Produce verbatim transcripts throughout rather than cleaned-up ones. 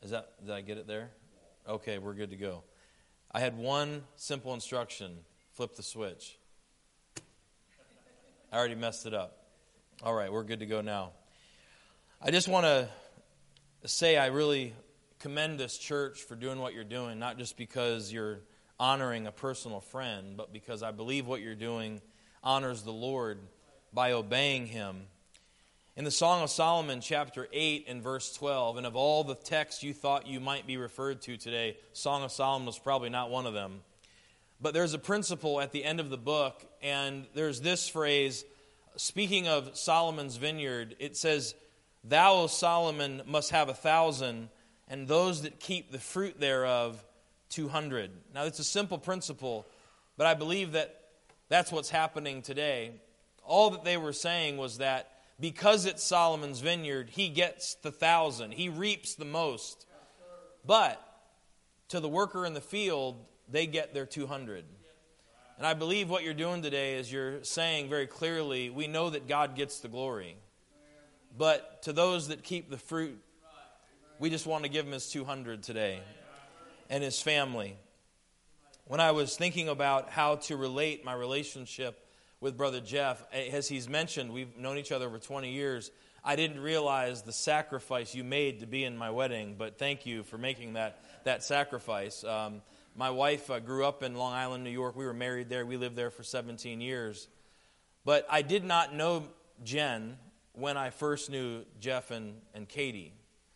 Is that, did I get it there? Okay, we're good to go. I had one simple instruction. Flip the switch. I already messed it up. All right, we're good to go now. I just want to say I really commend this church for doing what you're doing, not just because you're honoring a personal friend, but because I believe what you're doing honors the Lord by obeying Him. In the Song of Solomon, chapter eight and verse twelve, and of all the texts you thought you might be referred to today, Song of Solomon was probably not one of them. But there's a principle at the end of the book, and there's this phrase, speaking of Solomon's vineyard, it says, "Thou, O Solomon, must have a thousand, and those that keep the fruit thereof two hundred." Now, it's a simple principle, but I believe that that's what's happening today. All that they were saying was that because it's Solomon's vineyard, he gets the thousand. He reaps the most. But to the worker in the field, they get their two hundred. And I believe what you're doing today is you're saying very clearly, we know that God gets the glory. But to those that keep the fruit, we just want to give him his two hundred today and his family. When I was thinking about how to relate my relationship with Brother Jeff, as he's mentioned, we've known each other over twenty years. I didn't realize the sacrifice you made to be in my wedding, but thank you for making that, that sacrifice. Um, my wife uh, grew up in Long Island, New York. We were married there. We lived there for seventeen years. But I did not know Jen when I first knew Jeff and, and Katie.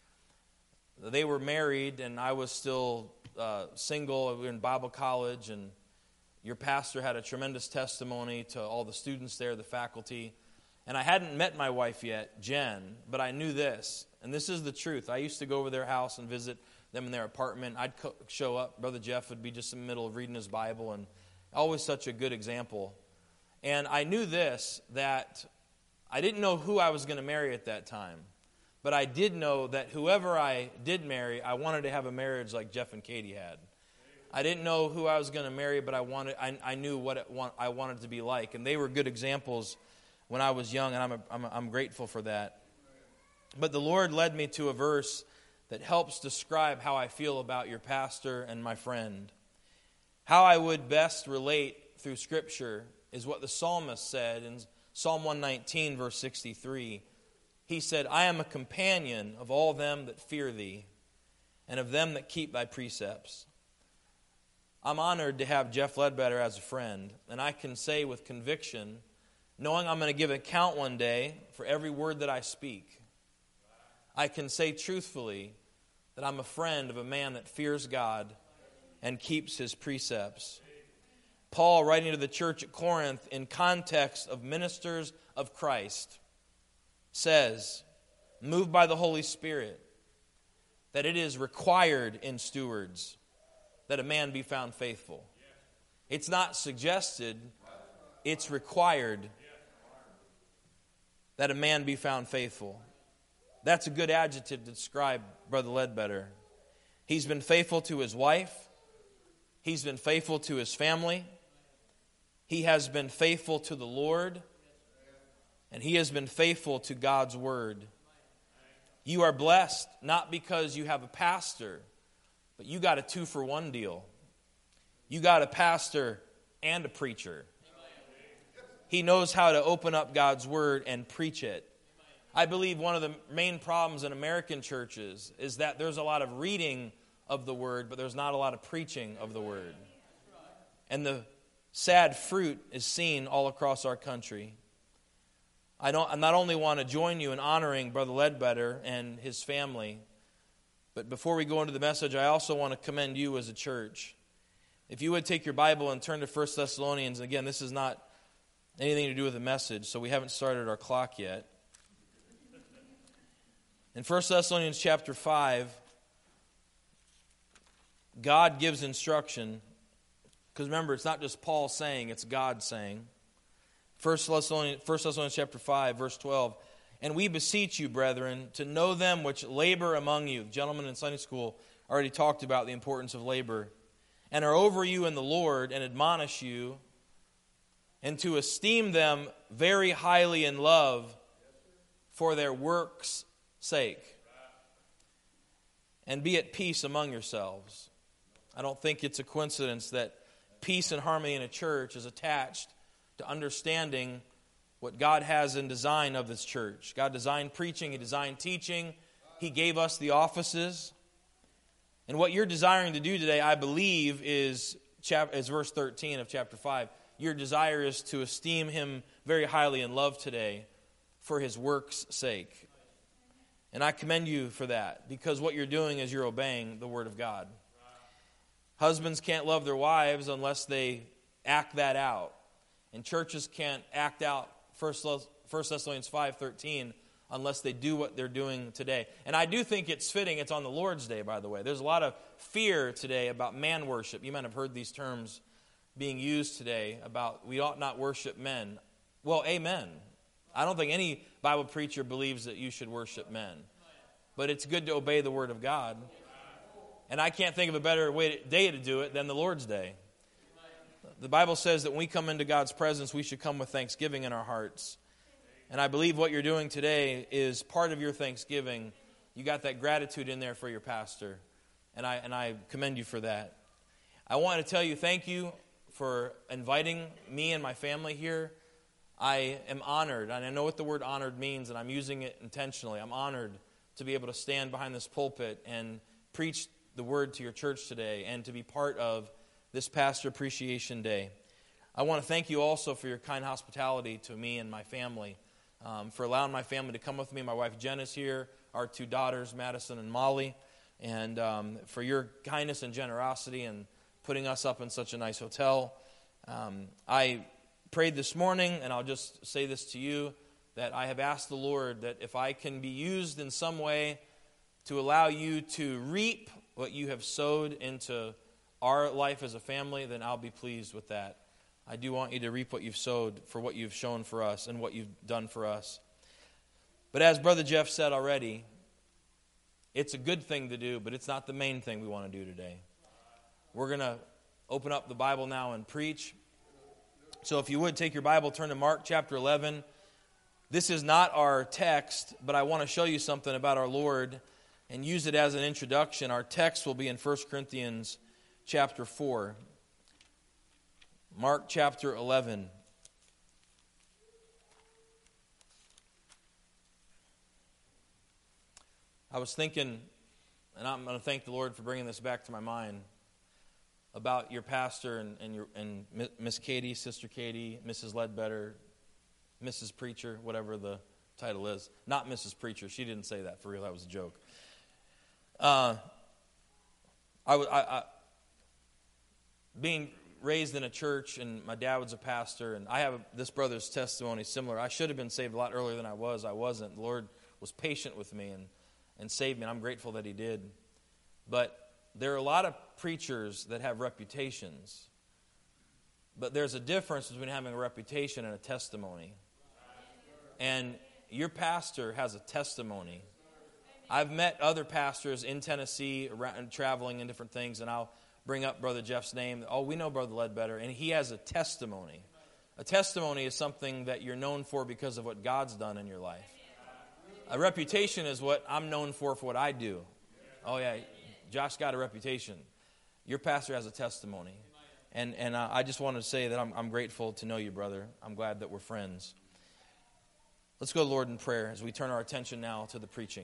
They were married, and I was still uh, single. We were in Bible college, and your pastor had a tremendous testimony to all the students there, the faculty. And I hadn't met my wife yet, Jen, but I knew this. And this is the truth. I used to go over their house and visit them in their apartment. I'd co- show up. Brother Jeff would be just in the middle of reading his Bible, and always such a good example. And I knew this, that I didn't know who I was going to marry at that time. But I did know that whoever I did marry, I wanted to have a marriage like Jeff and Katie had. I didn't know who I was going to marry, but I wanted. I, I knew what it want, I wanted it to be like, and they were good examples when I was young, and I'm, a, I'm, a, I'm grateful for that. But the Lord led me to a verse that helps describe how I feel about your pastor and my friend. How I would best relate through Scripture is what the psalmist said in Psalm one nineteen, verse sixty-three. He said, "I am a companion of all them that fear thee, and of them that keep thy precepts." I'm honored to have Jeff Ledbetter as a friend, and I can say with conviction, knowing I'm going to give an account one day for every word that I speak, I can say truthfully that I'm a friend of a man that fears God and keeps his precepts. Paul, writing to the church at Corinth in context of ministers of Christ, says, moved by the Holy Spirit, that it is required in stewards that a man be found faithful. It's not suggested, it's required that a man be found faithful. That's a good adjective to describe Brother Ledbetter. He's been faithful to his wife. He's been faithful to his family. He has been faithful to the Lord. And he has been faithful to God's word. You are blessed not because you have a pastor, but you got a two-for-one deal. You got a pastor and a preacher. He knows how to open up God's word and preach it. I believe one of the main problems in American churches is that there's a lot of reading of the word, but there's not a lot of preaching of the word. And the sad fruit is seen all across our country. I don't I not only want to join you in honoring Brother Ledbetter and his family, but before we go into the message, I also want to commend you as a church. If you would take your Bible and turn to First Thessalonians, again, this is not anything to do with the message, so we haven't started our clock yet. In First Thessalonians chapter five, God gives instruction, because remember, it's not just Paul saying, it's God saying. First Thessalonians, First Thessalonians chapter five, verse twelve, "And we beseech you, brethren, to know them which labor among you." The gentlemen in Sunday school already talked about the importance of labor. "And are over you in the Lord, and admonish you, and to esteem them very highly in love for their works' sake." and be at peace among yourselves. I don't think it's a coincidence that peace and harmony in a church is attached to understanding what God has in design of this church. God designed preaching, He designed teaching, He gave us the offices. And what you're desiring to do today, I believe, is, chap- is verse thirteen of chapter five. Your desire is to esteem Him very highly in love today for His work's sake. And I commend you for that, because what you're doing is you're obeying the Word of God. Husbands can't love their wives unless they act that out. And churches can't act out First Thessalonians five thirteen unless they do what they're doing today. And I do think it's fitting. It's on the Lord's Day, by the way. There's a lot of fear today about man worship. You might have heard these terms being used today about we ought not worship men. Well, amen. I don't think any Bible preacher believes that you should worship men. But it's good to obey the Word of God. And I can't think of a better way to, day to do it than the Lord's Day. The Bible says that when we come into God's presence, we should come with thanksgiving in our hearts. And I believe what you're doing today is part of your thanksgiving. You got that gratitude in there for your pastor. And I and I commend you for that. I want to tell you thank you for inviting me and my family here. I am honored, and I know what the word honored means, and I'm using it intentionally. I'm honored to be able to stand behind this pulpit and preach the word to your church today and to be part of this Pastor Appreciation Day. I want to thank you also for your kind hospitality to me and my family, um, for allowing my family to come with me. My wife Jen is here, our two daughters, Madison and Molly, and um, for your kindness and generosity and putting us up in such a nice hotel. Um, I prayed this morning, and I'll just say this to you, that I have asked the Lord that if I can be used in some way to allow you to reap what you have sowed into our life as a family, then I'll be pleased with that. I do want you to reap what you've sowed for what you've shown for us and what you've done for us. But as Brother Jeff said already, it's a good thing to do, but it's not the main thing we want to do today. We're going to open up the Bible now and preach. So if you would, take your Bible, turn to Mark chapter eleven. This is not our text, but I want to show you something about our Lord and use it as an introduction. Our text will be in First Corinthians chapter four. Mark chapter eleven. I was thinking, and I'm going to thank the Lord for bringing this back to my mind, about your pastor and, and, your, and Miss Katie, Sister Katie, Missus Ledbetter, Missus Preacher, whatever the title is. Not Missus Preacher. She didn't say that for real. That was a joke. Uh, I, I, I being raised in a church, and my dad was a pastor, and I have a, this brother's testimony similar. I should have been saved a lot earlier than I was. I wasn't. The Lord was patient with me and, and saved me, and I'm grateful that He did. But there are a lot of preachers that have reputations. But there's a difference between having a reputation and a testimony. And your pastor has a testimony. I've met other pastors in Tennessee, around, traveling and different things, and I'll bring up Brother Jeff's name. Oh, we know Brother Ledbetter, and he has a testimony. A testimony is something that you're known for because of what God's done in your life. A reputation is what I'm known for for what I do. Oh, yeah, Josh got a reputation. Your pastor has a testimony. And and uh, I just wanted to say that I'm, I'm grateful to know you, brother. I'm glad that we're friends. Let's go, Lord, in prayer as we turn our attention now to the preaching.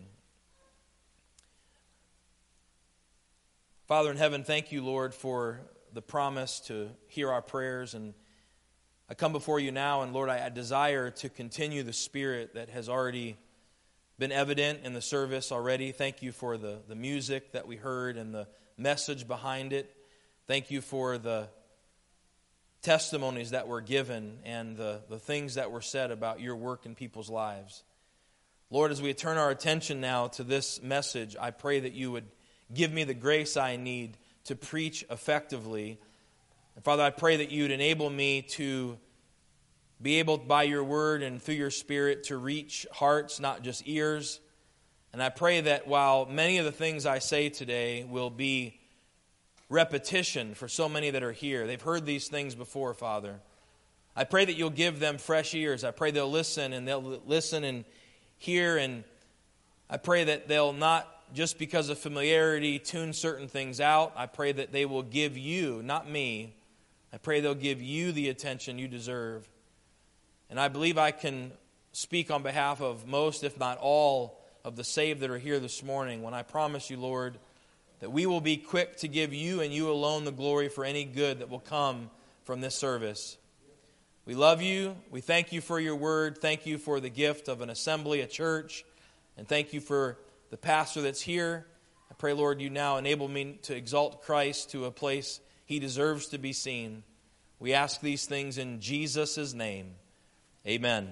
Father in heaven, thank you, Lord, for the promise to hear our prayers. And I come before you now, and Lord, I, I desire to continue the spirit that has already been evident in the service already. Thank you for the, the music that we heard and the message behind it. Thank you for the testimonies that were given and the, the things that were said about your work in people's lives. Lord, as we turn our attention now to this message, I pray that you would give me the grace I need to preach effectively. And Father, I pray that you would enable me to be able, by your word and through your Spirit, to reach hearts, not just ears. And I pray that while many of the things I say today will be repetition for so many that are here, they've heard these things before, Father, I pray that you'll give them fresh ears. I pray they'll listen and they'll listen and hear, and I pray that they'll not just because of familiarity, tune certain things out. I pray that they will give you, not me, I pray they'll give you the attention you deserve. And I believe I can speak on behalf of most, if not all, of the saved that are here this morning when I promise you, Lord, that we will be quick to give you and you alone the glory for any good that will come from this service. We love you. We thank you for your word. Thank you for the gift of an assembly, a church. And thank you for the pastor that's here. I pray, Lord, you now enable me to exalt Christ to a place he deserves to be seen. We ask these things in Jesus' name. Amen.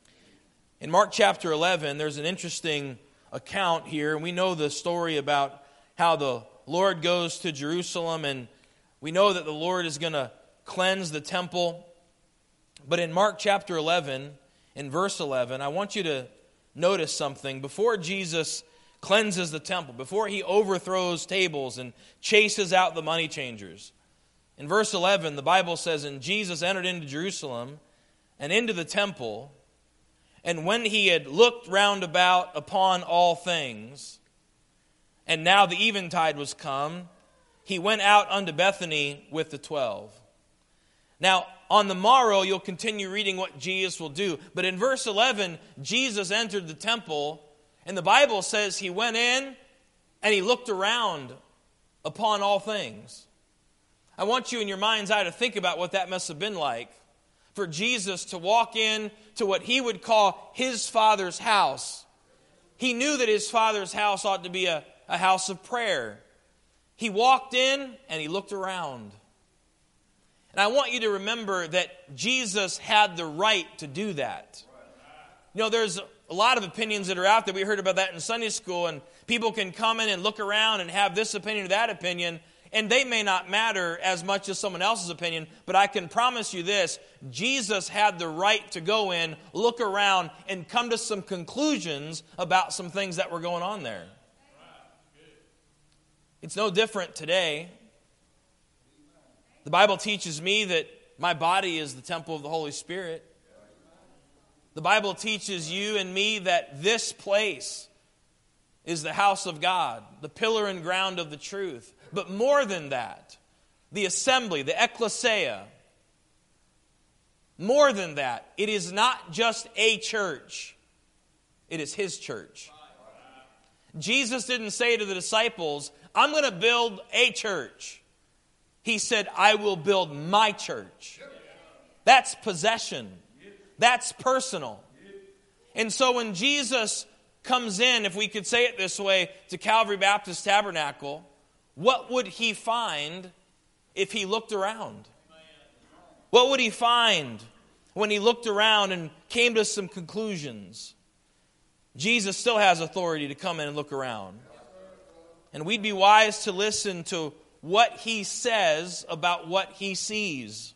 In Mark chapter eleven, there's an interesting account here. And we know the story about how the Lord goes to Jerusalem, and we know that the Lord is going to cleanse the temple. But in Mark chapter eleven, in verse eleven, I want you to notice something. Before Jesus cleanses the temple, before he overthrows tables and chases out the money changers, in verse eleven, the Bible says, "And Jesus entered into Jerusalem and into the temple, and when he had looked round about upon all things, and now the eventide was come, he went out unto Bethany with the twelve." Now, on the morrow, you'll continue reading what Jesus will do. But in verse eleven, Jesus entered the temple, and the Bible says he went in and he looked around upon all things. I want you in your mind's eye to think about what that must have been like for Jesus to walk in to what he would call his Father's house. He knew that his Father's house ought to be a, a house of prayer. He walked in and he looked around. And I want you to remember that Jesus had the right to do that. You know, there's a lot of opinions that are out there. We heard about that in Sunday school, and people can come in and look around and have this opinion or that opinion, and they may not matter as much as someone else's opinion, but I can promise you this: Jesus had the right to go in, look around, and come to some conclusions about some things that were going on there. It's no different today. The Bible teaches me that my body is the temple of the Holy Spirit. The Bible teaches you and me that this place is the house of God, the pillar and ground of the truth. But more than that, the assembly, the ecclesia, more than that, it is not just a church, it is his church. Jesus didn't say to the disciples, "I'm going to build a church." He said, "I will build my church." That's possession. That's personal. And so when Jesus comes in, if we could say it this way, to Calvary Baptist Tabernacle, what would he find if he looked around? What would he find when he looked around and came to some conclusions? Jesus still has authority to come in and look around. And we'd be wise to listen to what he says about what he sees.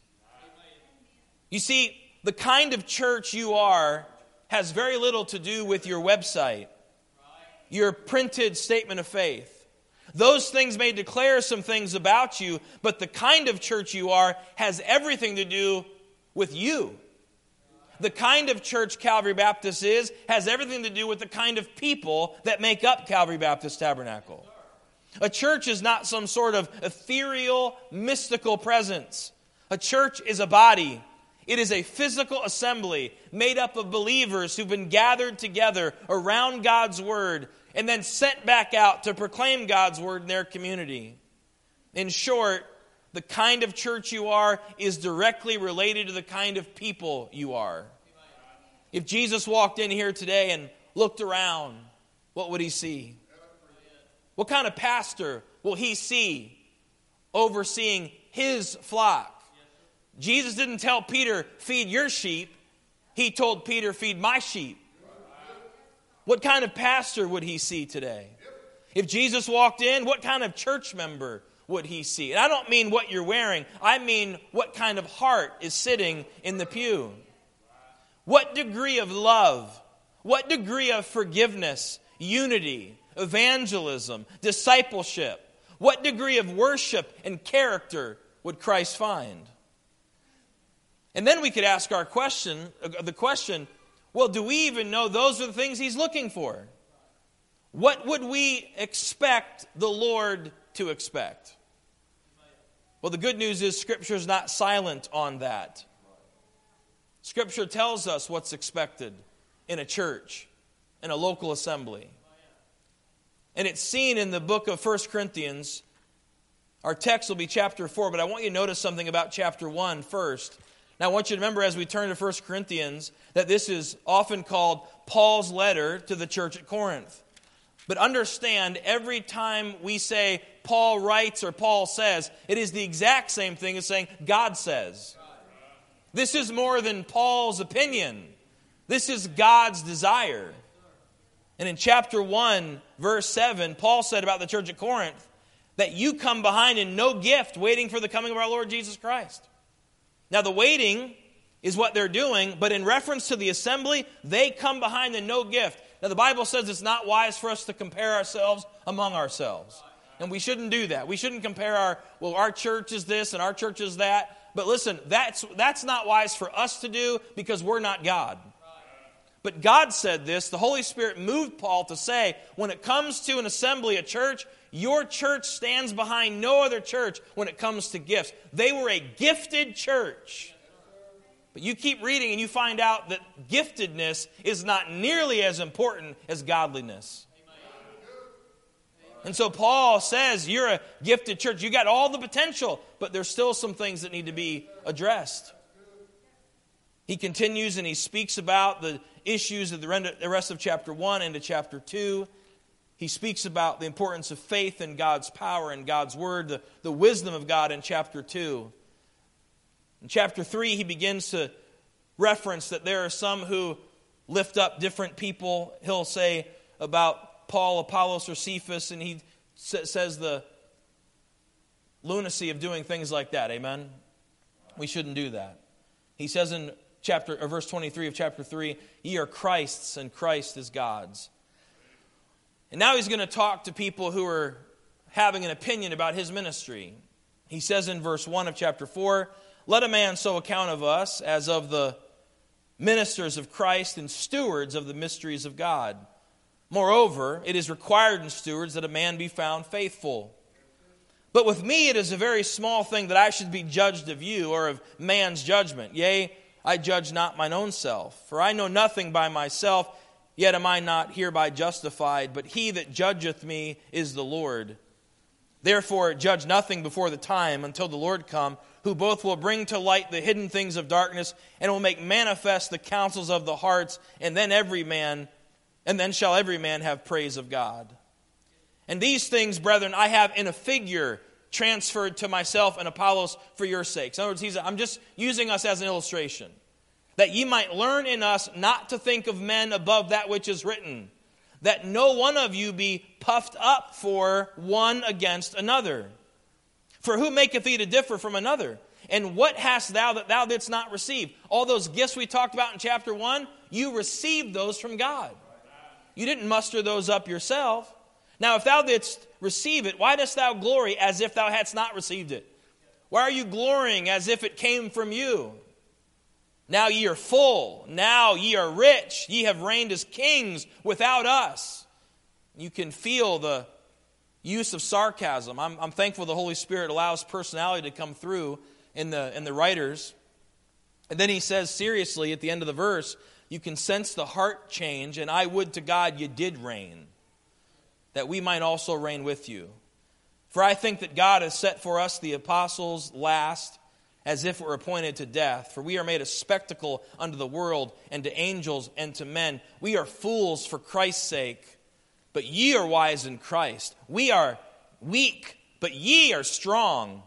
You see, the kind of church you are has very little to do with your website, your printed statement of faith. Those things may declare some things about you, but the kind of church you are has everything to do with you. The kind of church Calvary Baptist is has everything to do with the kind of people that make up Calvary Baptist Tabernacle. A church is not some sort of ethereal, mystical presence. A church is a body. It is a physical assembly made up of believers who've been gathered together around God's Word and then sent back out to proclaim God's Word in their community. In short, the kind of church you are is directly related to the kind of people you are. If Jesus walked in here today and looked around, what would he see? What kind of pastor will he see overseeing his flock? Jesus didn't tell Peter, "Feed your sheep." He told Peter, "Feed my sheep." What kind of pastor would he see today? If Jesus walked in, what kind of church member would he see? And I don't mean what you're wearing. I mean what kind of heart is sitting in the pew. What degree of love, what degree of forgiveness, unity, evangelism, discipleship, what degree of worship and character would Christ find? And then we could ask our question, the question, well, do we even know those are the things he's looking for? what would we expect the Lord to expect? Well, the good news is Scripture is not silent on that. Scripture tells us what's expected in a church, in a local assembly. And it's seen in the book of First Corinthians. Our text will be chapter four, but I want you to notice something about chapter one first. Now, I want you to remember as we turn to First Corinthians that this is often called Paul's letter to the church at Corinth. But understand, every time we say Paul writes or Paul says, it is the exact same thing as saying God says. This is more than Paul's opinion. This is God's desire. And in chapter one, verse seven, Paul said about the church at Corinth that you come behind in no gift, waiting for the coming of our Lord Jesus Christ. Now the waiting is what they're doing, but in reference to the assembly, they come behind in no gift. Now the Bible says it's not wise for us to compare ourselves among ourselves. And we shouldn't do that. We shouldn't compare our, well, our church is this and our church is that. But listen, that's that's not wise for us to do because we're not God. But God said this, the Holy Spirit moved Paul to say, when it comes to an assembly, a church, your church stands behind no other church when it comes to gifts. They were a gifted church. But you keep reading and you find out that giftedness is not nearly as important as godliness. And so Paul says, you're a gifted church. You got all the potential, but there's still some things that need to be addressed. He continues and he speaks about the issues of the rest of chapter one into chapter two. He speaks about the importance of faith in God's power and God's word, the, the wisdom of God in chapter two. In chapter three, he begins to reference that there are some who lift up different people. He'll say about Paul, Apollos, or Cephas, and he says the lunacy of doing things like that. Amen? We shouldn't do that. He says in chapter or verse twenty-three of chapter three, ye are Christ's and Christ is God's. And now he's going to talk to people who are having an opinion about his ministry. He says in verse one of chapter four, let a man so account of us as of the ministers of Christ and stewards of the mysteries of God. Moreover, it is required in stewards that a man be found faithful. But with me it is a very small thing that I should be judged of you or of man's judgment. Yea, I judge not mine own self. For I know nothing by myself, yet am I not hereby justified. But he that judgeth me is the Lord. Therefore judge nothing before the time until the Lord come, who both will bring to light the hidden things of darkness and will make manifest the counsels of the hearts, and then every man, and then shall every man have praise of God. And these things, brethren, I have in a figure transferred to myself and Apollos for your sakes. In other words, he's, I'm just using us as an illustration. That ye might learn in us not to think of men above that which is written, that no one of you be puffed up for one against another. For who maketh thee to differ from another? And what hast thou that thou didst not receive? All those gifts we talked about in chapter one, you received those from God. You didn't muster those up yourself. Now, if thou didst receive it, why dost thou glory as if thou hadst not received it? Why are you glorying as if it came from you? Now ye are full. Now ye are rich. Ye have reigned as kings without us. You can feel the use of sarcasm. I'm, I'm thankful the Holy Spirit allows personality to come through in the, in the writers. And then he says seriously at the end of the verse, you can sense the heart change, and I would to God you did reign, that we might also reign with you. For I think that God has set for us the apostles last, as if it were appointed to death. For we are made a spectacle unto the world, and to angels, and to men. We are fools for Christ's sake, but ye are wise in Christ. We are weak, but ye are strong.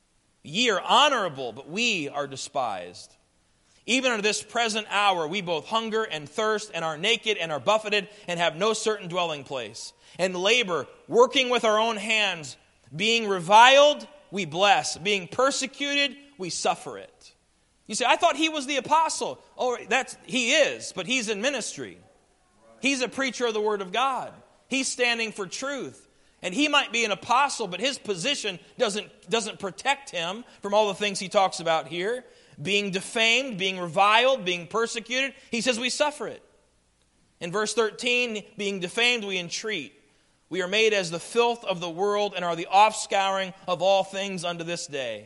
Ye are honorable, but we are despised. Even unto this present hour we both hunger and thirst, and are naked, and are buffeted, and have no certain dwelling place. And labor, working with our own hands, being reviled, we bless. Being persecuted, we suffer it. You say, I thought he was the apostle. Oh, that's he is, but he's in ministry. He's a preacher of the word of God. He's standing for truth. And he might be an apostle, but his position doesn't, doesn't protect him from all the things he talks about here. Being defamed, being reviled, being persecuted. He says we suffer it. In verse thirteen, being defamed, we entreat. We are made as the filth of the world and are the offscouring of all things unto this day.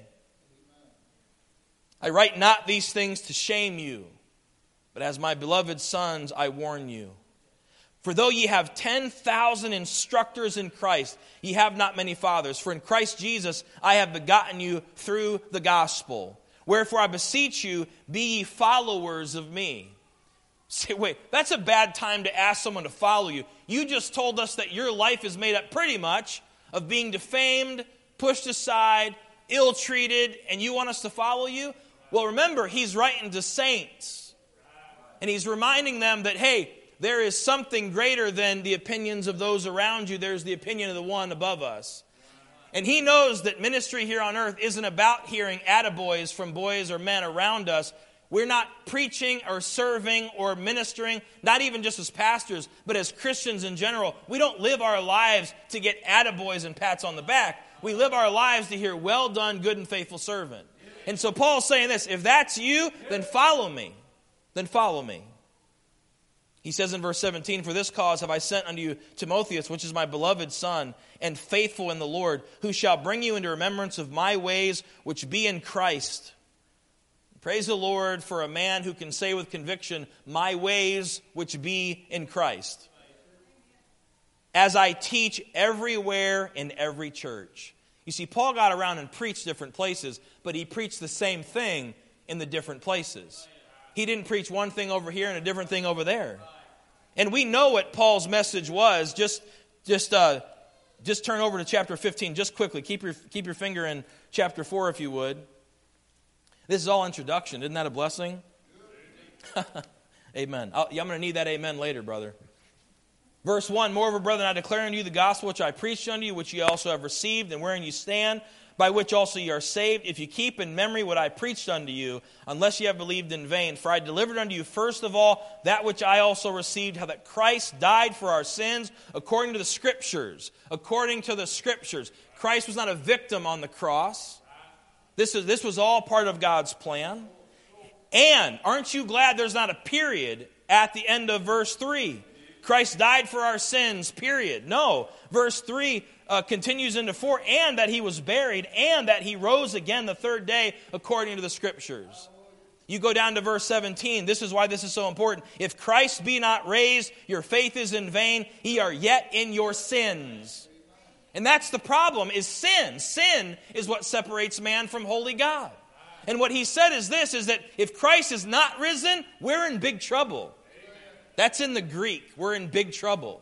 I write not these things to shame you, but as my beloved sons, I warn you. For though ye have ten thousand instructors in Christ, ye have not many fathers. For in Christ Jesus I have begotten you through the gospel. Wherefore I beseech you, be ye followers of me. Say, wait, that's a bad time to ask someone to follow you. You just told us that your life is made up pretty much of being defamed, pushed aside, ill-treated, and you want us to follow you? Well, remember, he's writing to saints. And he's reminding them that, hey, there is something greater than the opinions of those around you. There's the opinion of the one above us. And he knows that ministry here on earth isn't about hearing attaboys from boys or men around us. We're not preaching or serving or ministering, not even just as pastors, but as Christians in general. We don't live our lives to get attaboys and pats on the back. We live our lives to hear, well done, good and faithful servant. And so Paul's saying this, if that's you, then follow me. Then follow me. He says in verse seventeen, for this cause have I sent unto you Timotheus, which is my beloved son, and faithful in the Lord, who shall bring you into remembrance of my ways, which be in Christ. Praise the Lord for a man who can say with conviction, my ways which be in Christ. As I teach everywhere in every church. You see, Paul got around and preached different places, but he preached the same thing in the different places. He didn't preach one thing over here and a different thing over there. And we know what Paul's message was. Just, just, uh, just turn over to chapter fifteen, just quickly. Keep your, keep your finger in chapter four, if you would. This is all introduction. Isn't that a blessing? Amen. I'll, I'm going to need that amen later, brother. Verse one, moreover, brethren, I declare unto you the gospel which I preached unto you, which ye also have received, and wherein you stand, by which also ye are saved, if you keep in memory what I preached unto you, unless ye have believed in vain. For I delivered unto you first of all that which I also received, how that Christ died for our sins, according to the Scriptures. According to the Scriptures. Christ was not a victim on the cross. This is this was all part of God's plan. And aren't you glad there's not a period at the end of verse three? Christ died for our sins, period. No. Verse three uh, continues into four, and that he was buried, and that he rose again the third day according to the Scriptures. You go down to verse seventeen. This is why this is so important. If Christ be not raised, your faith is in vain. Ye are yet in your sins. And that's the problem, is sin. Sin is what separates man from holy God. And what he said is this, is that if Christ is not risen, we're in big trouble. That's in the Greek. We're in big trouble.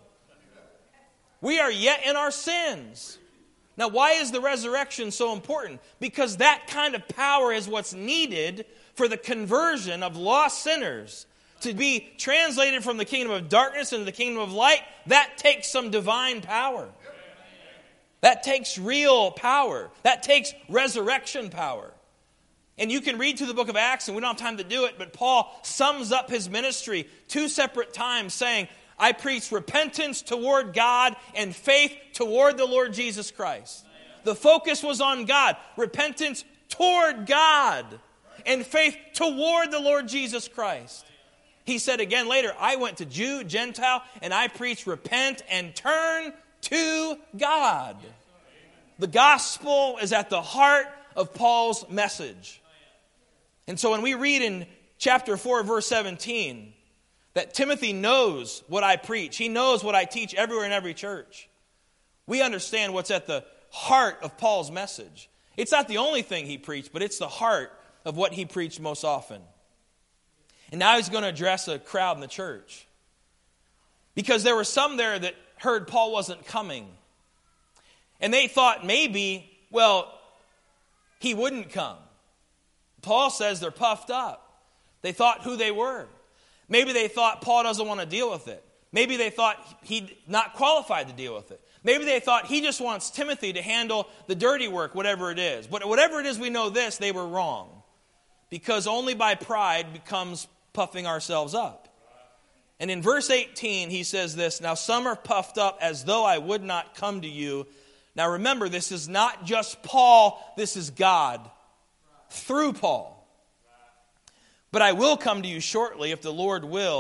We are yet in our sins. Now, why is the resurrection so important? Because that kind of power is what's needed for the conversion of lost sinners. To be translated from the kingdom of darkness into the kingdom of light, that takes some divine power. That takes real power. That takes resurrection power. And you can read through the book of Acts, and we don't have time to do it, but Paul sums up his ministry two separate times saying, I preach repentance toward God and faith toward the Lord Jesus Christ. The focus was on God. Repentance toward God and faith toward the Lord Jesus Christ. He said again later, I went to Jew, Gentile, and I preached repent and turn to God. The gospel is at the heart of Paul's message. And so when we read in chapter four, verse seventeen, that Timothy knows what I preach, he knows what I teach everywhere in every church, we understand what's at the heart of Paul's message. It's not the only thing he preached, but it's the heart of what he preached most often. And now he's going to address a crowd in the church. Because there were some there that heard Paul wasn't coming. And they thought maybe, well, he wouldn't come. Paul says they're puffed up. They thought who they were. Maybe they thought Paul doesn't want to deal with it. Maybe they thought he's not qualified to deal with it. Maybe they thought he just wants Timothy to handle the dirty work, whatever it is. But whatever it is, we know this, they were wrong. Because only by pride becomes puffing ourselves up. And in verse eighteen, he says this, now some are puffed up as though I would not come to you. Now remember, this is not just Paul, this is God. Through Paul. But I will come to you shortly, if the Lord will,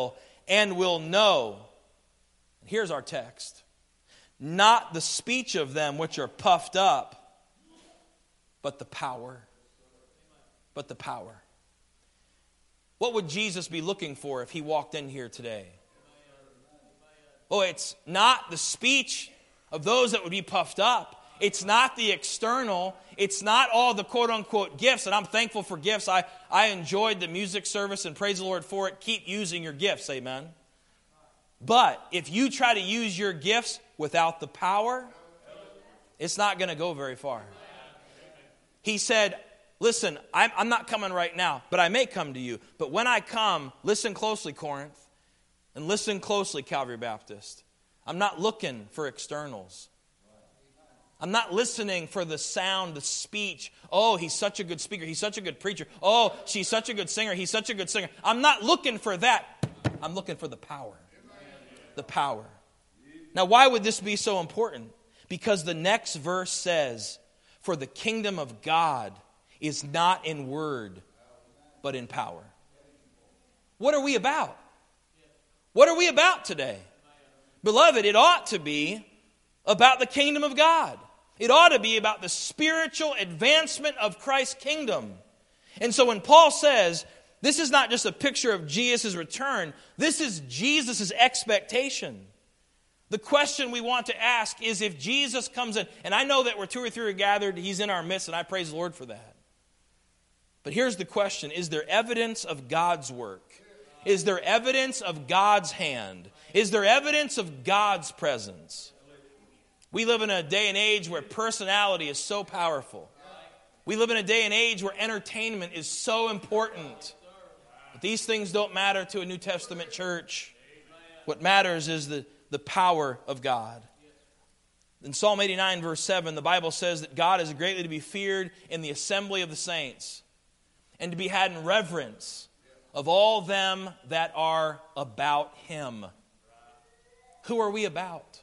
and will know. Here's our text. Not the speech of them which are puffed up, but the power. But the power. What would Jesus be looking for if he walked in here today? Oh, it's not the speech of those that would be puffed up. It's not the external. It's not all the quote-unquote gifts. And I'm thankful for gifts. I, I enjoyed the music service and praise the Lord for it. Keep using your gifts, amen. But if you try to use your gifts without the power, it's not going to go very far. He said, listen, I'm, I'm not coming right now, but I may come to you. But when I come, listen closely, Corinth, and listen closely, Calvary Baptist. I'm not looking for externals. I'm not listening for the sound, the speech. Oh, he's such a good speaker. He's such a good preacher. Oh, she's such a good singer. He's such a good singer. I'm not looking for that. I'm looking for the power. The power. Now, why would this be so important? Because the next verse says, for the kingdom of God is not in word, but in power. What are we about? What are we about today? Beloved, it ought to be about the kingdom of God. It ought to be about the spiritual advancement of Christ's kingdom. And so when Paul says, this is not just a picture of Jesus' return, this is Jesus' expectation. The question we want to ask is if Jesus comes in, and I know that where two or three are gathered, he's in our midst, and I praise the Lord for that. But here's the question, is there evidence of God's work? Is there evidence of God's hand? Is there evidence of God's presence? We live in a day and age where personality is so powerful. We live in a day and age where entertainment is so important. But these things don't matter to a New Testament church. What matters is the, the power of God. In Psalm eighty-nine, verse seven, the Bible says that God is greatly to be feared in the assembly of the saints and to be had in reverence of all them that are about Him. Who are we about?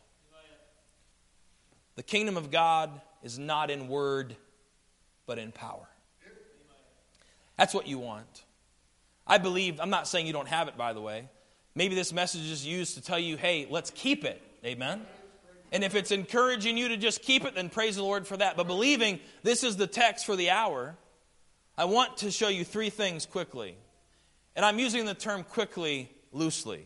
The kingdom of God is not in word, but in power. That's what you want. I believe, I'm not saying you don't have it, by the way. Maybe this message is used to tell you, hey, let's keep it. Amen? And if it's encouraging you to just keep it, then praise the Lord for that. But believing this is the text for the hour, I want to show you three things quickly. And I'm using the term quickly loosely.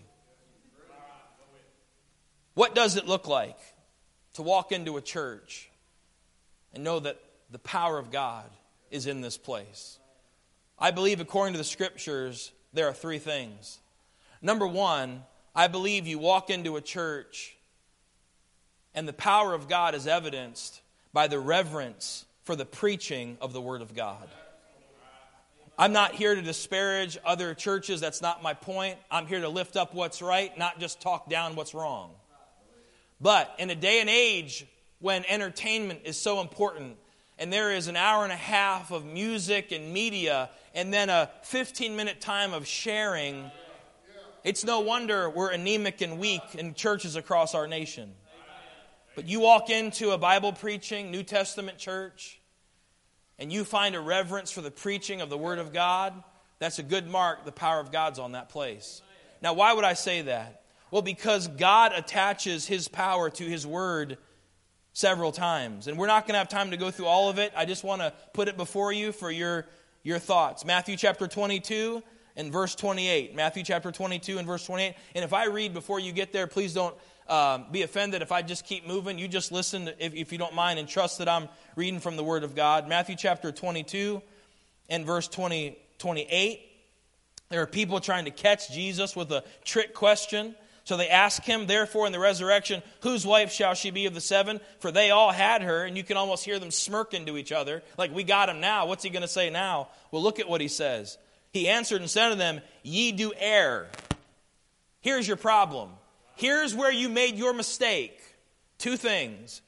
What does it look like to walk into a church and know that the power of God is in this place? I believe, according to the Scriptures, there are three things. Number one, I believe you walk into a church and the power of God is evidenced by the reverence for the preaching of the Word of God. I'm not here to disparage other churches. That's not my point. I'm here to lift up what's right, not just talk down what's wrong. But in a day and age when entertainment is so important, and there is an hour and a half of music and media, and then a fifteen-minute time of sharing, it's no wonder we're anemic and weak in churches across our nation. But you walk into a Bible-preaching New Testament church, and you find a reverence for the preaching of the Word of God, that's a good mark. The power of God's on that place. Now, why would I say that? Well, because God attaches His power to His Word several times. And we're not going to have time to go through all of it. I just want to put it before you for your, your thoughts. Matthew chapter twenty-two and verse twenty-eight. Matthew chapter twenty-two and verse twenty-eight. And if I read before you get there, please don't um, be offended if I just keep moving. You just listen, if, if you don't mind, and trust that I'm reading from the Word of God. Matthew chapter twenty-two and verse twenty, twenty-eight. There are people trying to catch Jesus with a trick question. So they ask him, therefore, in the resurrection, whose wife shall she be of the seven? For they all had her, and you can almost hear them smirking to each other. Like, we got him now. What's he going to say now? Well, look at what he says. He answered and said to them, ye do err. Here's your problem. Here's where you made your mistake. Two things.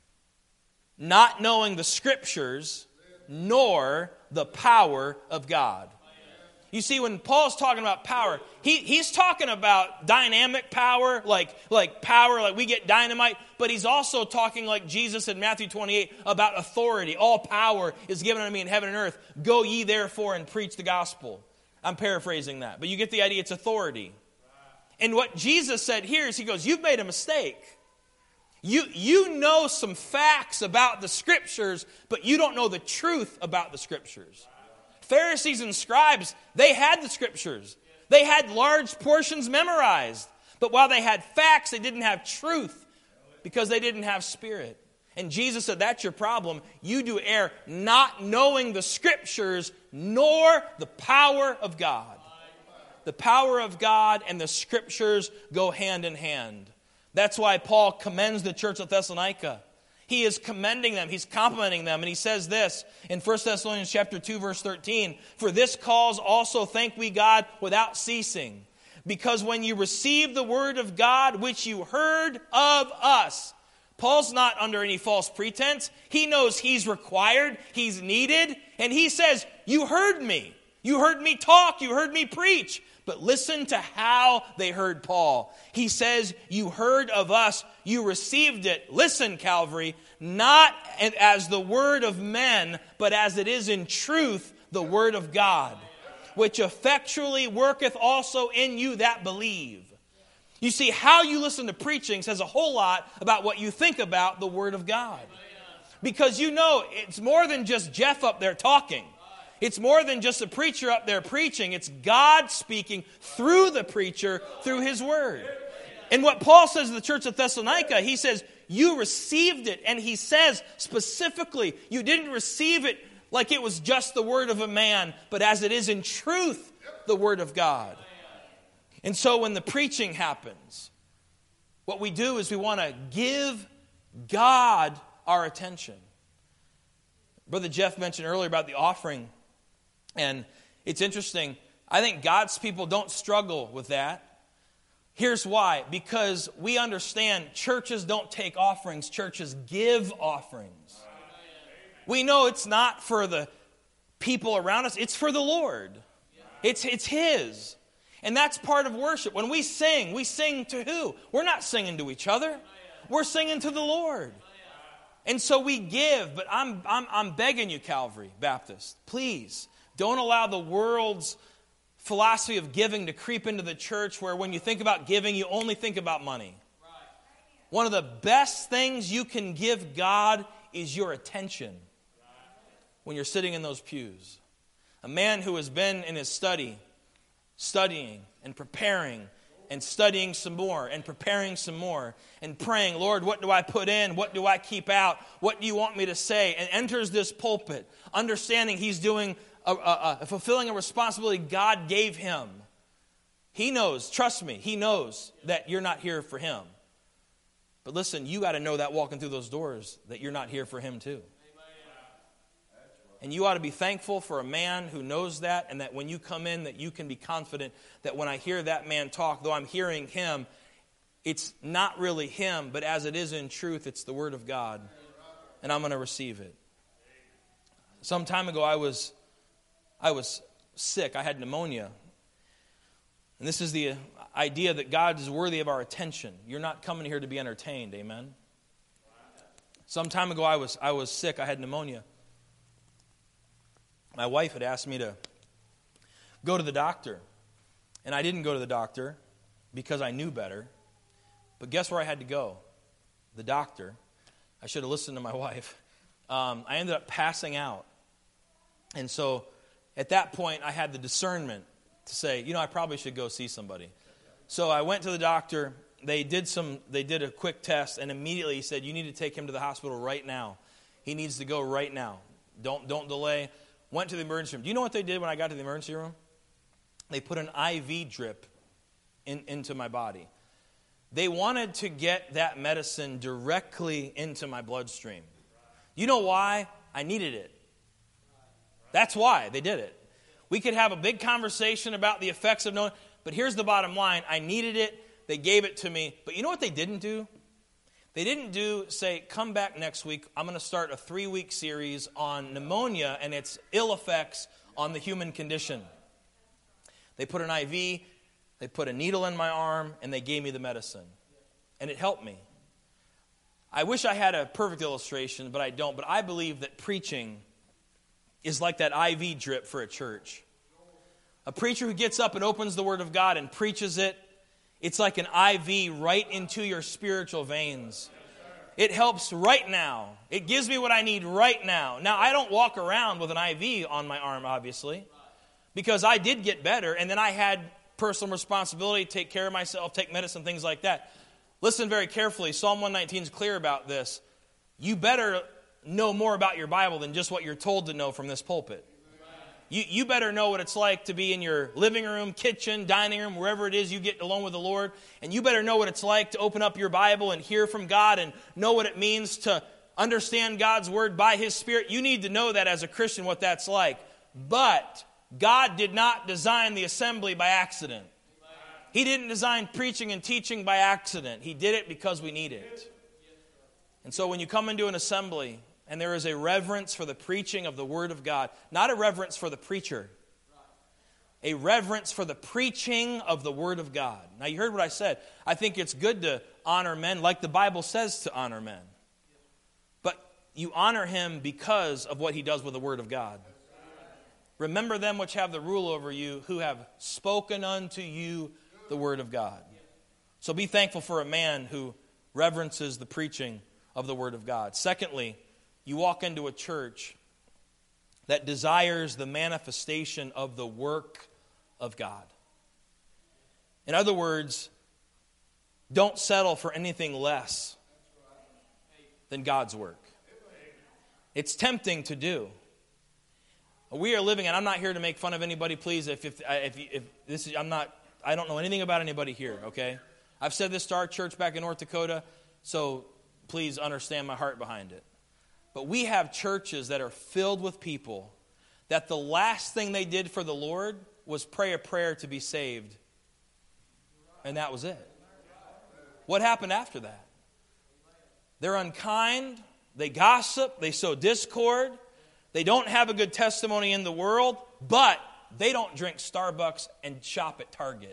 Not knowing the Scriptures, nor the power of God. You see, when Paul's talking about power, he, he's talking about dynamic power, like, like power, like we get dynamite, but he's also talking like Jesus in Matthew twenty-eight about authority. All power is given unto me in heaven and earth. Go ye therefore and preach the gospel. I'm paraphrasing that, but you get the idea. It's authority. And what Jesus said here is, he goes, you've made a mistake. You, you know some facts about the Scriptures, but you don't know the truth about the Scriptures. Pharisees and scribes, they had the Scriptures. They had large portions memorized. But while they had facts, they didn't have truth because they didn't have Spirit. And Jesus said, that's your problem. You do err not knowing the Scriptures nor the power of God. The power of God and the Scriptures go hand in hand. That's why Paul commends the church of Thessalonica. He is commending them. He's complimenting them. And he says this in First Thessalonians chapter two, verse thirteen. For this cause also thank we God without ceasing. Because when you received the word of God, which you heard of us. Paul's not under any false pretense. He knows he's required. He's needed. And he says, you heard me. You heard me talk. You heard me preach. But listen to how they heard Paul. He says, you heard of us, you received it. Listen, Calvary, not as the word of men, but as it is in truth, the word of God, which effectually worketh also in you that believe. You see, how you listen to preaching says a whole lot about what you think about the word of God. Because you know, it's more than just Jeff up there talking. It's more than just a preacher up there preaching. It's God speaking through the preacher, through his word. And what Paul says to the church of Thessalonica, he says, you received it. And he says specifically, you didn't receive it like it was just the word of a man, but as it is in truth, the word of God. And so when the preaching happens, what we do is we want to give God our attention. Brother Jeff mentioned earlier about the offering. And it's interesting. I think God's people don't struggle with that. Here's why. Because we understand churches don't take offerings. Churches give offerings. We know it's not for the people around us. It's for the Lord. It's, it's His. And that's part of worship. When we sing, we sing to who? We're not singing to each other. We're singing to the Lord. And so we give. But I'm, I'm, I'm begging you, Calvary Baptist, please, don't allow the world's philosophy of giving to creep into the church where when you think about giving, you only think about money. One of the best things you can give God is your attention when you're sitting in those pews. A man who has been in his study, studying and preparing and studying some more and preparing some more and praying, Lord, what do I put in? What do I keep out? What do you want me to say? And enters this pulpit, understanding he's doing A, a, a fulfilling a responsibility God gave him. He knows, trust me, he knows that you're not here for him. But listen, you got to know that walking through those doors that you're not here for him too. And you ought to be thankful for a man who knows that, and that when you come in, that you can be confident that when I hear that man talk, though I'm hearing him, it's not really him, but as it is in truth, it's the Word of God. And I'm going to receive it. Some time ago, I was I was sick. I had pneumonia. And this is the idea that God is worthy of our attention. You're not coming here to be entertained, amen? Some time ago, I was I was sick. I had pneumonia. My wife had asked me to go to the doctor. And I didn't go to the doctor because I knew better. But guess where I had to go? The doctor. I should have listened to my wife. Um, I ended up passing out. And so at that point, I had the discernment to say, you know, I probably should go see somebody. So I went to the doctor. They did some. They did a quick test, and immediately he said, you need to take him to the hospital right now. He needs to go right now. Don't don't delay. Went to the emergency room. Do you know what they did when I got to the emergency room? They put an I V drip in, into my body. They wanted to get that medicine directly into my bloodstream. You know why? I needed it. That's why they did it. We could have a big conversation about the effects of knowing, but here's the bottom line. I needed it. They gave it to me. But you know what they didn't do? They didn't do, say, come back next week. I'm going to start a three-week series on pneumonia and its ill effects on the human condition. They put an I V, they put a needle in my arm, and they gave me the medicine. And it helped me. I wish I had a perfect illustration, but I don't. But I believe that preaching is like that I V drip for a church. A preacher who gets up and opens the Word of God and preaches it It's like an I V right into your spiritual veins. It helps right now. It gives me what I need right now. Now, I don't walk around with an I V on my arm, obviously, because I did get better, and then I had personal responsibility, take care of myself, take medicine, things like that. Listen very carefully. Psalm one nineteen is clear about this. You better know more about your Bible than just what you're told to know from this pulpit. You, you better know what it's like to be in your living room, kitchen, dining room, wherever it is you get alone with the Lord. And you better know what it's like to open up your Bible and hear from God and know what it means to understand God's Word by His Spirit. You need to know that as a Christian, what that's like. But God did not design the assembly by accident. He didn't design preaching and teaching by accident. He did it because we need it. And so when you come into an assembly and there is a reverence for the preaching of the Word of God, not a reverence for the preacher, a reverence for the preaching of the Word of God. Now you heard what I said. I think it's good to honor men like the Bible says to honor men. But you honor him because of what he does with the Word of God. Remember them which have the rule over you, who have spoken unto you the Word of God. So be thankful for a man who reverences the preaching of the Word of God. Secondly, you walk into a church that desires the manifestation of the work of God. In other words, don't settle for anything less than God's work. It's tempting to do. We are living, and I'm not here to make fun of anybody, please. If if if, if this is, I'm not, I don't know anything about anybody here. Okay, I've said this to our church back in North Dakota, so please understand my heart behind it. But we have churches that are filled with people that the last thing they did for the Lord was pray a prayer to be saved, and that was it. What happened after that? They're unkind. They gossip. They sow discord. They don't have a good testimony in the world, but they don't drink Starbucks and shop at Target.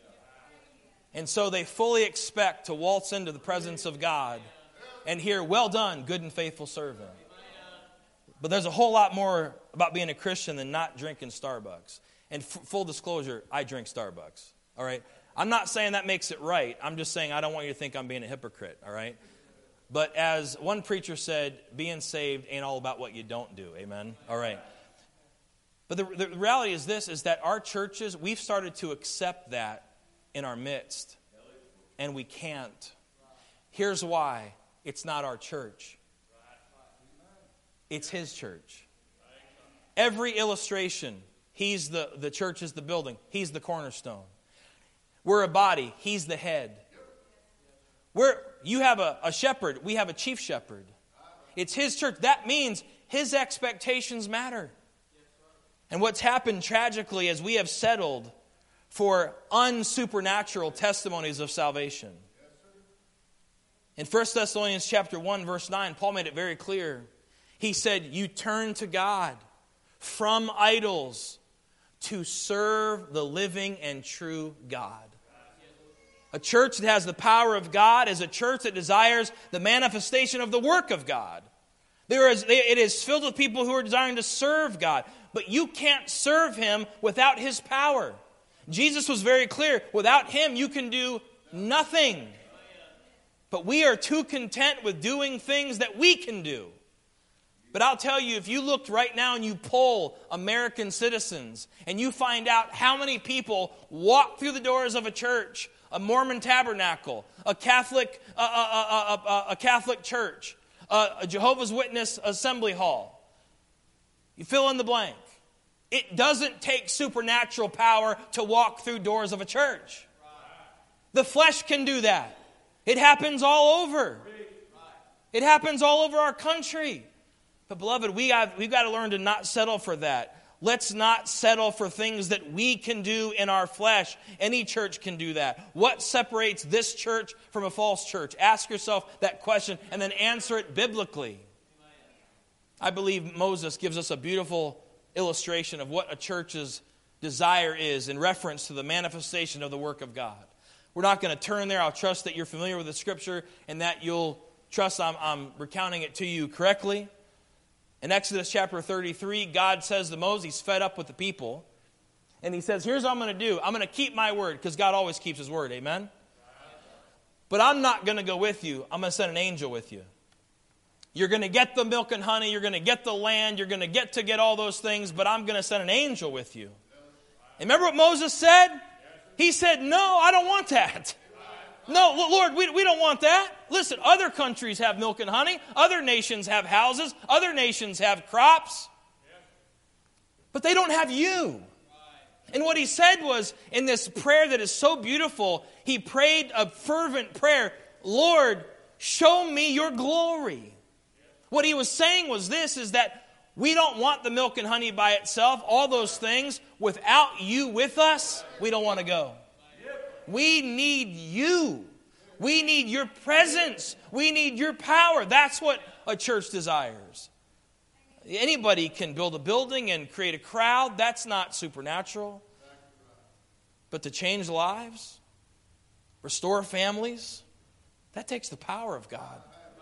And so they fully expect to waltz into the presence of God and hear, well done, good and faithful servant. But there's a whole lot more about being a Christian than not drinking Starbucks. And f- full disclosure, I drink Starbucks. All right? I'm not saying that makes it right. I'm just saying I don't want you to think I'm being a hypocrite. All right? But as one preacher said, being saved ain't all about what you don't do. Amen? All right. But the, the reality is this, is that our churches, we've started to accept that in our midst. And we can't. Here's why. It's not our church. It's His church. Every illustration, He's the, the church is the building. He's the cornerstone. We're a body. He's the head. We're, you have a, a shepherd. We have a chief shepherd. It's His church. That means His expectations matter. And what's happened tragically is we have settled for unsupernatural testimonies of salvation. In First Thessalonians chapter one, verse nine, Paul made it very clear. He said, you turn to God from idols to serve the living and true God. A church that has the power of God is a church that desires the manifestation of the work of God. There is, it is filled with people who are desiring to serve God. But you can't serve Him without His power. Jesus was very clear. Without Him, you can do nothing. But we are too content with doing things that we can do. But I'll tell you, if you looked right now and you poll American citizens and you find out how many people walk through the doors of a church, a Mormon tabernacle, a Catholic, uh, uh, uh, uh, a Catholic church, uh, a Jehovah's Witness assembly hall, you fill in the blank. It doesn't take supernatural power to walk through doors of a church. The flesh can do that. It happens all over. It happens all over our country. But beloved, we have, we've got to learn to not settle for that. Let's not settle for things that we can do in our flesh. Any church can do that. What separates this church from a false church? Ask yourself that question and then answer it biblically. I believe Moses gives us a beautiful illustration of what a church's desire is in reference to the manifestation of the work of God. We're not going to turn there. I'll trust that you're familiar with the Scripture and that you'll trust I'm, I'm recounting it to you correctly. In Exodus chapter thirty-three, God says to Moses, He's fed up with the people. and he says, here's what I'm going to do. I'm going to keep my word, because God always keeps his word. Amen? But I'm not going to go with you. I'm going to send an angel with you. You're going to get the milk and honey. You're going to get the land. You're going to get to get all those things, but I'm going to send an angel with you. And remember what Moses said? He said, no, I don't want that. No, Lord, we, we don't want that. Listen, other countries have milk and honey. Other nations have houses. Other nations have crops. But they don't have you. And what he said was, in this prayer that is so beautiful, he prayed a fervent prayer, Lord, show me your glory. What he was saying was this, is that we don't want the milk and honey by itself, all those things. Without you with us, we don't want to go. We need you. We need your presence. We need your power. That's what a church desires. Anybody can build a building and create a crowd. That's not supernatural. But to change lives, restore families, that takes the power of God.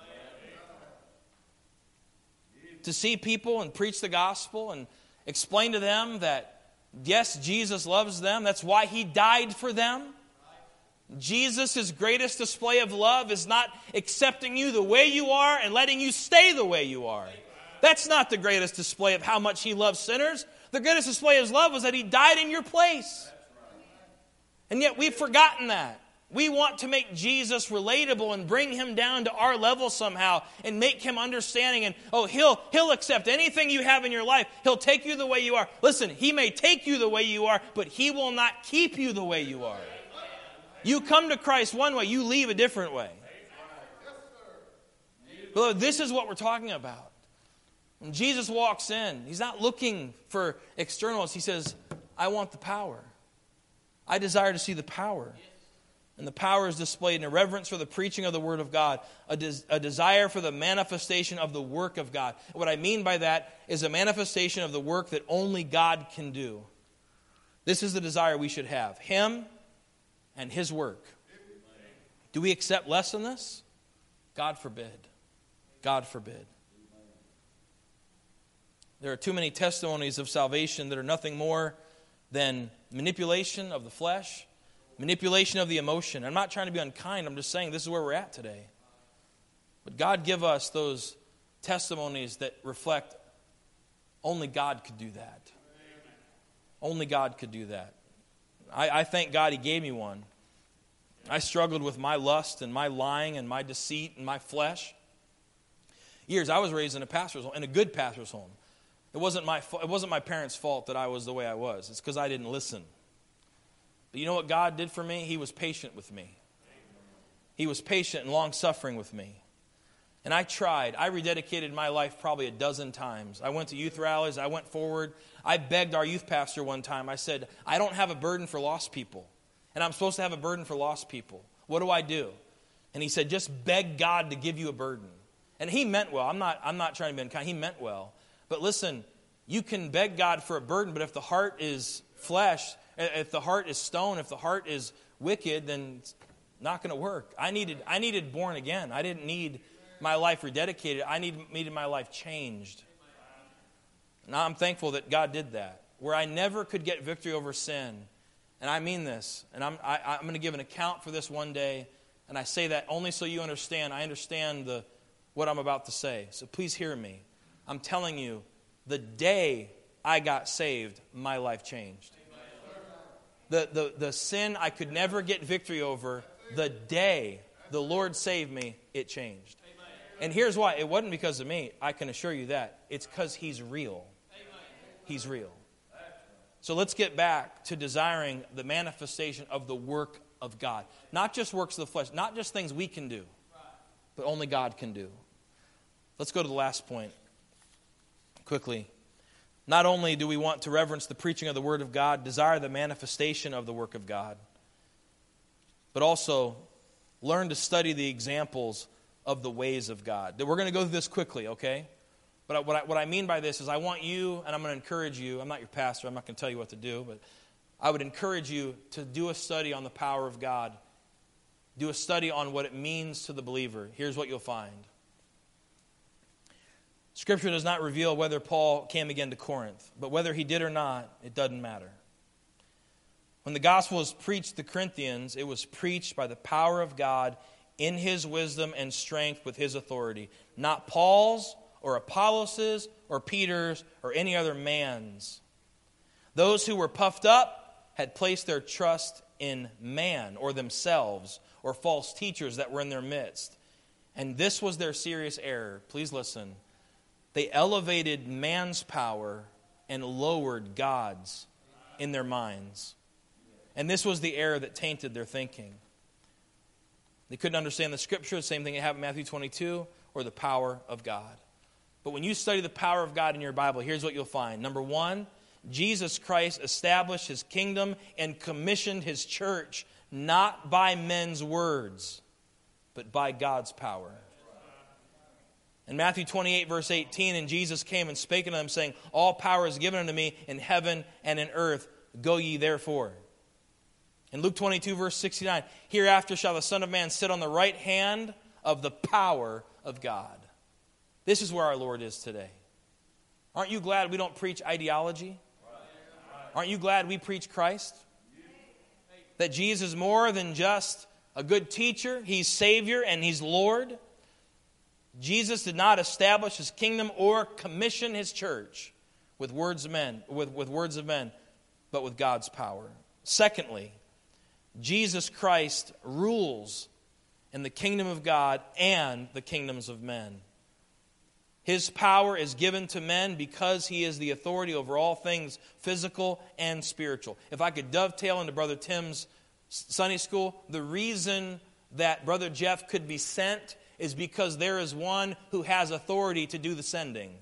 To see people and preach the gospel and explain to them that, yes, Jesus loves them. That's why he died for them. Jesus, his greatest display of love is not accepting you the way you are and letting you stay the way you are. That's not the greatest display of how much he loves sinners. The greatest display of his love was that he died in your place. And yet we've forgotten that. We want to make Jesus relatable and bring him down to our level somehow and make him understanding. And, oh, he'll, he'll accept anything you have in your life. He'll take you the way you are. Listen, he may take you the way you are, but he will not keep you the way you are. You come to Christ one way, you leave a different way. Beloved, this is what we're talking about. When Jesus walks in, he's not looking for externals. He says, I want the power. I desire to see the power. And the power is displayed in a reverence for the preaching of the Word of God, a, des- a desire for the manifestation of the work of God. What I mean by that is a manifestation of the work that only God can do. This is the desire we should have. Him and his work. Do we accept less than this? God forbid. God forbid. There are too many testimonies of salvation that are nothing more than manipulation of the flesh, manipulation of the emotion. I'm not trying to be unkind. I'm just saying this is where we're at today. But God give us those testimonies that reflect only God could do that. Only God could do that. I, I thank God he gave me one. I struggled with my lust and my lying and my deceit and my flesh. Years, I was raised in a pastor's home, in a good pastor's home. It wasn't my it wasn't my parents' fault that I was the way I was. It's because I didn't listen. But you know what God did for me? He was patient with me. He was patient and long-suffering with me. And I tried. I rededicated my life probably a dozen times. I went to youth rallies. I went forward. I begged our youth pastor one time. I said, I don't have a burden for lost people. And I'm supposed to have a burden for lost people. What do I do? And he said, just beg God to give you a burden. And he meant well. I'm not, I'm not trying to be unkind. He meant well. But listen, you can beg God for a burden, but if the heart is flesh, if the heart is stone, if the heart is wicked, then it's not going to work. I needed, I needed born again. I didn't need my life rededicated. I need, needed my life changed. Now I'm thankful that God did that. Where I never could get victory over sin, and I mean this, and I'm, I, I'm going to give an account for this one day, and I say that only so you understand. I understand the what I'm about to say, so please hear me. I'm telling you, the day I got saved, my life changed. The, the, the sin I could never get victory over, the day the Lord saved me, it changed. And here's why. It wasn't because of me. I can assure you that. It's because he's real. He's real. So let's get back to desiring the manifestation of the work of God. Not just works of the flesh. Not just things we can do. But only God can do. Let's go to the last point. Quickly. Not only do we want to reverence the preaching of the Word of God, desire the manifestation of the work of God, but also learn to study the examples of the ways of God. We're going to go through this quickly, okay? But what I, what I mean by this is I want you, and I'm going to encourage you, I'm not your pastor, I'm not going to tell you what to do, but I would encourage you to do a study on the power of God. Do a study on what it means to the believer. Here's what you'll find. Scripture does not reveal whether Paul came again to Corinth, but whether he did or not, it doesn't matter. When the gospel was preached to the Corinthians, it was preached by the power of God in his wisdom and strength with his authority. Not Paul's or Apollos' or Peter's or any other man's. Those who were puffed up had placed their trust in man or themselves or false teachers that were in their midst. And this was their serious error. Please listen. They elevated man's power and lowered God's in their minds. And this was the error that tainted their thinking. They couldn't understand the Scripture, the same thing that happened in Matthew twenty-two, or the power of God. But when you study the power of God in your Bible, here's what you'll find. Number one, Jesus Christ established his kingdom and commissioned his church not by men's words, but by God's power. In Matthew twenty-eight, verse eighteen, and Jesus came and spake unto them, saying, all power is given unto me in heaven and in earth. Go ye therefore. In Luke twenty-two, verse sixty-nine, hereafter shall the Son of Man sit on the right hand of the power of God. This is where our Lord is today. Aren't you glad we don't preach ideology? Aren't you glad we preach Christ? That Jesus is more than just a good teacher. He's Savior and He's Lord. Jesus did not establish His kingdom or commission His church with words of men, with, with words of men, but with God's power. Secondly, Jesus Christ rules in the kingdom of God and the kingdoms of men. His power is given to men because He is the authority over all things physical and spiritual. If I could dovetail into Brother Tim's Sunday school, the reason that Brother Jeff could be sent is because there is one who has authority to do the sending.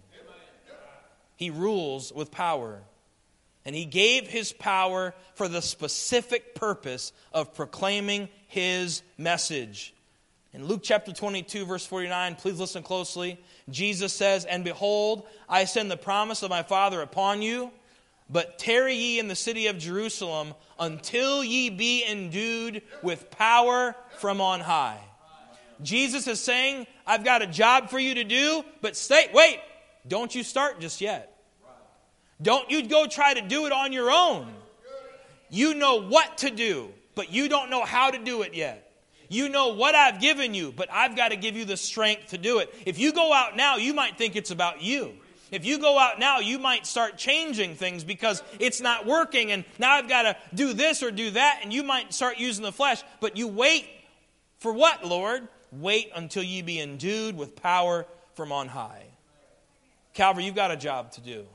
He rules with power. And He gave His power for the specific purpose of proclaiming His message. In Luke chapter twenty-two, verse forty-nine, please listen closely. Jesus says, and behold, I send the promise of my Father upon you, but tarry ye in the city of Jerusalem until ye be endued with power from on high. Jesus is saying, I've got a job for you to do, but stay, wait, don't you start just yet. Don't you go try to do it on your own. You know what to do, but you don't know how to do it yet. You know what I've given you, but I've got to give you the strength to do it. If you go out now, you might think it's about you. If you go out now, you might start changing things because it's not working, and now I've got to do this or do that, and you might start using the flesh. But you wait for what, Lord? Wait until you be endued with power from on high. Calvary, you've got a job to do.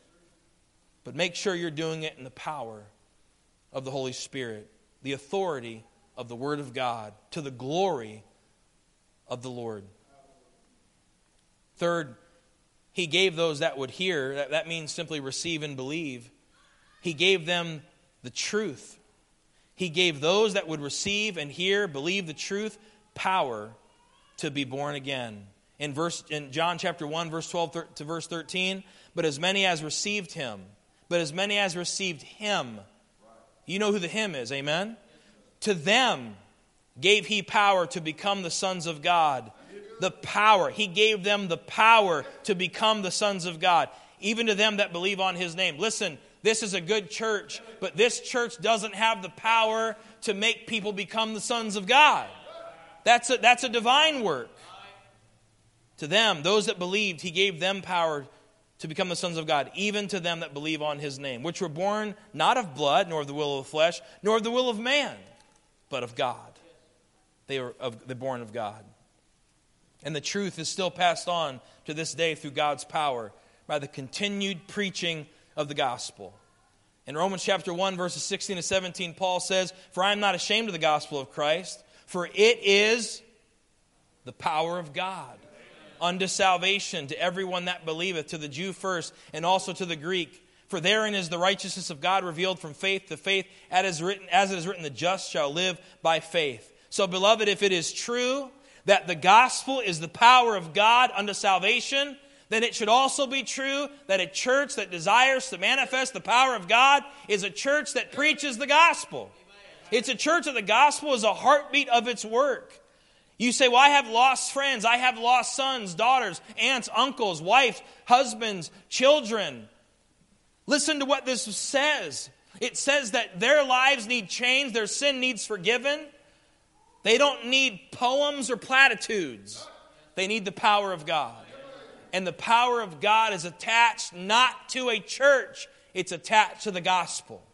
But make sure you're doing it in the power of the Holy Spirit, the authority of the Word of God, to the glory of the Lord. Third, He gave those that would hear, that, that means simply receive and believe. He gave them the truth. He gave those that would receive and hear, believe the truth, power to be born again. In verse in John chapter one, verse twelve to verse thirteen, but as many as received Him, but as many as received Him, you know who the Him is, amen? To them gave He power to become the sons of God. The power. He gave them the power to become the sons of God. Even to them that believe on His name. Listen, this is a good church, but this church doesn't have the power to make people become the sons of God. That's a, that's a divine work. To them, those that believed, He gave them power to become the sons of God, even to them that believe on His name, which were born not of blood, nor of the will of the flesh, nor of the will of man, but of God. They were of, they're born of God. And the truth is still passed on to this day through God's power by the continued preaching of the gospel. In Romans chapter one, verses sixteen to seventeen, Paul says, for I am not ashamed of the gospel of Christ, for it is the power of God unto salvation to everyone that believeth, to the Jew first, and also to the Greek. For therein is the righteousness of God revealed from faith to faith, as is written, as it is written, the just shall live by faith. So, beloved, if it is true that the gospel is the power of God unto salvation, then it should also be true that a church that desires to manifest the power of God is a church that preaches the gospel. It's a church that the gospel is a heartbeat of its work. You say, well, I have lost friends. I have lost sons, daughters, aunts, uncles, wives, husbands, children. Listen to what this says. It says that their lives need change, their sin needs forgiven. They don't need poems or platitudes. They need the power of God. And the power of God is attached not to a church, it's attached to the gospel.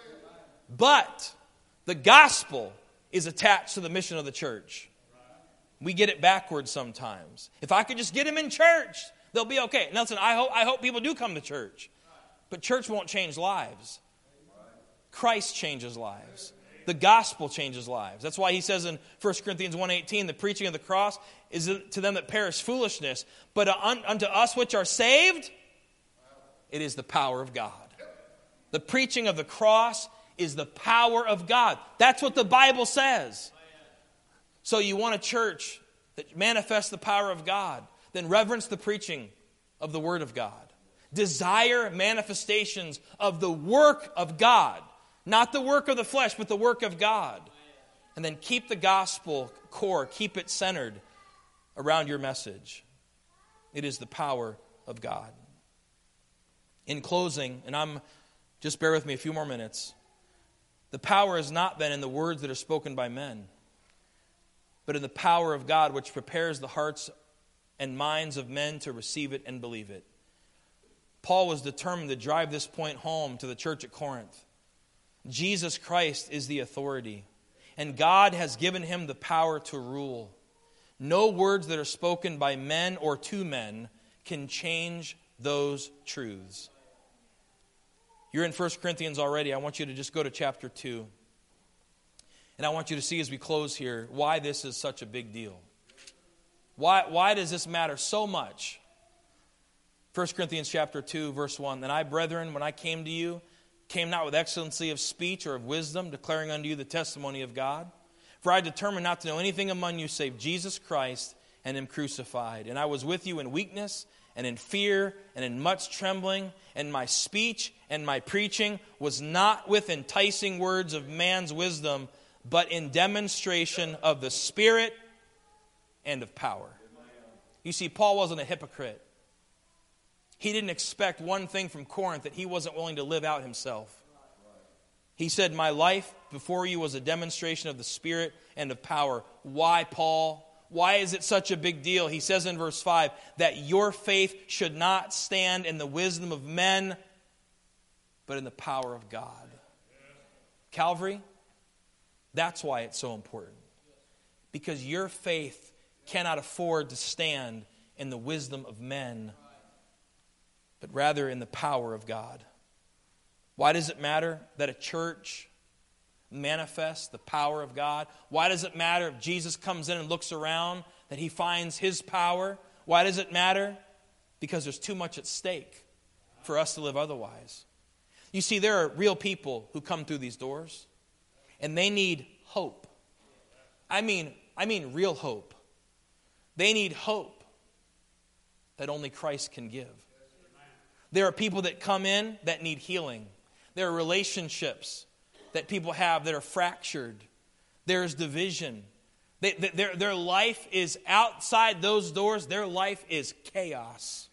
But the gospel is attached to the mission of the church. We get it backwards sometimes. If I could just get them in church, they'll be okay. Nelson, I hope, I hope people do come to church. But church won't change lives. Christ changes lives. The gospel changes lives. That's why he says in First Corinthians one eighteen, the preaching of the cross is to them that perish foolishness, but unto us which are saved, it is the power of God. The preaching of the cross is the power of God. That's what the Bible says. So you want a church that manifests the power of God, then reverence the preaching of the Word of God. Desire manifestations of the work of God. Not the work of the flesh, but the work of God. And then keep the gospel core, keep it centered around your message. It is the power of God. In closing, and I'm just bear with me a few more minutes, the power is not then in the words that are spoken by men, but in the power of God which prepares the hearts and minds of men to receive it and believe it. Paul was determined to drive this point home to the church at Corinth. Jesus Christ is the authority, and God has given him the power to rule. No words that are spoken by men or to men can change those truths. You're in First Corinthians already. I want you to just go to chapter two. And I want you to see as we close here why this is such a big deal. Why, why does this matter so much? First Corinthians chapter two, verse one. And I, brethren, when I came to you, came not with excellency of speech or of wisdom, declaring unto you the testimony of God. For I determined not to know anything among you save Jesus Christ and him crucified. And I was with you in weakness and in fear and in much trembling. And my speech and my preaching was not with enticing words of man's wisdom, but in demonstration of the Spirit and of power. You see, Paul wasn't a hypocrite. He didn't expect one thing from Corinth that he wasn't willing to live out himself. He said, my life before you was a demonstration of the Spirit and of power. Why, Paul? Why is it such a big deal? He says in verse five, that your faith should not stand in the wisdom of men, but in the power of God. Calvary, that's why it's so important. Because your faith cannot afford to stand in the wisdom of men, but rather in the power of God. Why does it matter that a church manifests the power of God? Why does it matter if Jesus comes in and looks around that he finds his power? Why does it matter? Because there's too much at stake for us to live otherwise. You see, there are real people who come through these doors, and they need hope. I mean, I mean real hope. They need hope that only Christ can give. There are people that come in that need healing. There are relationships that people have that are fractured. There's division. They, they, their, their life is outside those doors. Their life is chaos.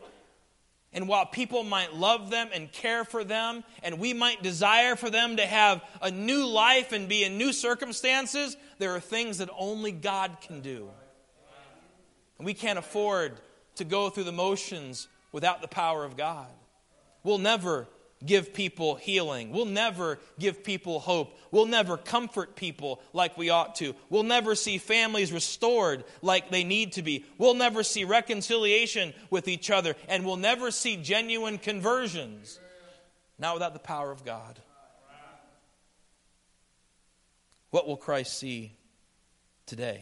And while people might love them and care for them, and we might desire for them to have a new life and be in new circumstances, there are things that only God can do. And we can't afford to go through the motions without the power of God. We'll never give people healing. We'll never give people hope. We'll never comfort people like we ought to. We'll never see families restored like they need to be. We'll never see reconciliation with each other. And we'll never see genuine conversions. Not without the power of God. What will Christ see today?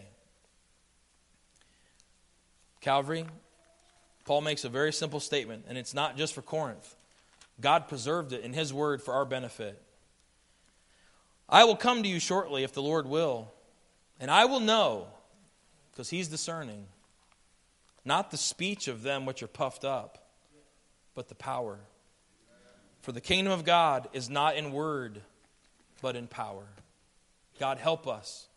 Calvary, Paul makes a very simple statement, and it's not just for Corinth. God preserved it in his word for our benefit. I will come to you shortly if the Lord will, and I will know, because he's discerning, not the speech of them which are puffed up, but the power. For the kingdom of God is not in word, but in power. God, help us